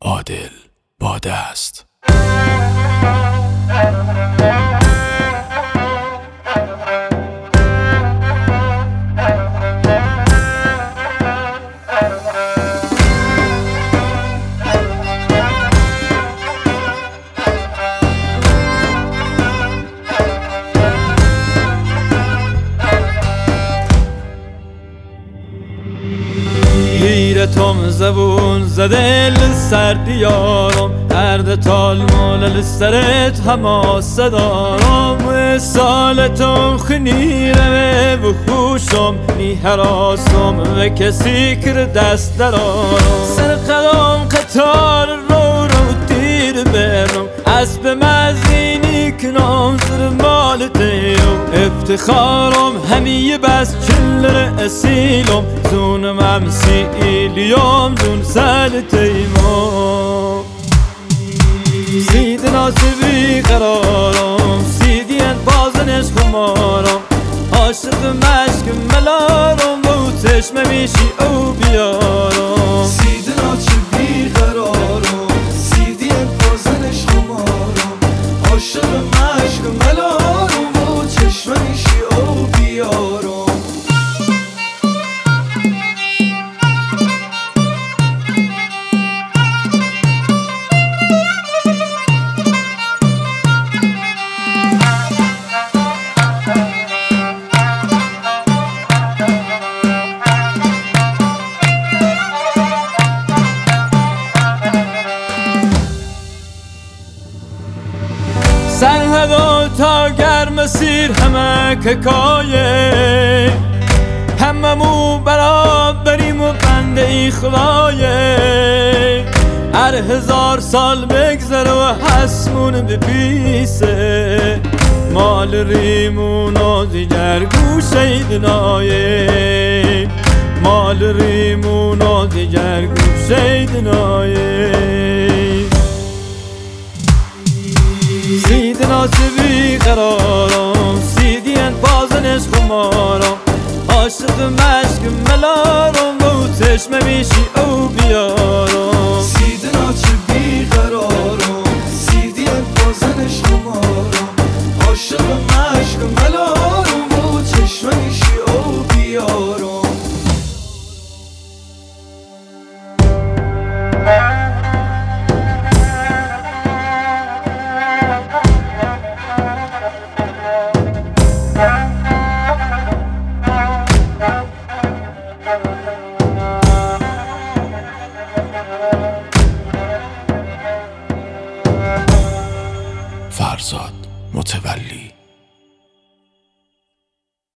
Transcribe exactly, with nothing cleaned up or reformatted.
عادل باده است. تم زبون زدل سردی یارم، درد تال مال سرت هماسه دارم. سال تو خنیره و خوشم نی حراسم و کسی کر دست درارم. سر قدم قطار رو رو تیر برم، اسب مزینی کنام زر مال تیرم. افتخارم همیه بس چلر اسیلم، زونم همسی ایلیام زون سل تیمام. سید ناسبی قرارم، سیدین بازنش خمارم. عاشق مشک ملارم و چشم میشی او بیارم. سید ناسبی قرارم، سیدین بازنش خمارم. عاشق مشک ملارم و چشم میشی او بیارم. سرهدا تا گرم سیر همه ککایه، همه مو برابریم و بنده ای خدایه. هر هزار سال بگذره و حسمون بپیسه، مال ریمون و دیگر گوشه دنایه. مال ریمون و دیگر گوشه دنایه. سید ناسبی قرارم، سیدین بازنش خمارم. عاشق مشک ملارم و چشم میشی او بیارم. سید ناسبی قرارم، سیدین بازنش خمارم. عاشق مشک ملارم و چشم میشی او بیارم. فرزاد متولی.